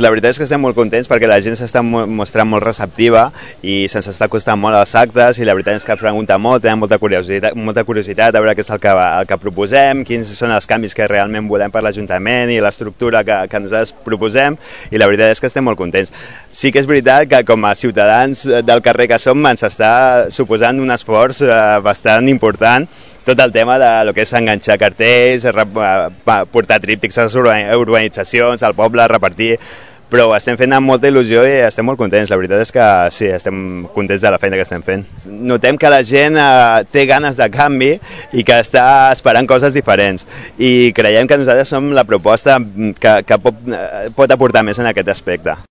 La veritat és que estem molt contents perquè la gent s'està mostrant molt receptiva i se'ns està costant molt els actes i la veritat és que pregunta molt, tenen molta curiositat a veure què és el que proposem, quins són els canvis que realment volem per l'Ajuntament i l'estructura que nosaltres proposem, i la veritat és que estem molt contents. Sí que és veritat que com a ciutadans del carrer que som ens està suposant un esforç bastant important tot el tema de lo que és enganxar cartells, portar tríptics a les urbanitzacions, al poble, repartir, però ho estem fent amb molta il·lusió i estem molt contents. La veritat és que sí, estem contents de la feina que estem fent. Notem que la gent té ganes de canvi i que està esperant coses diferents i creiem que nosaltres som la proposta que pot aportar més en aquest aspecte.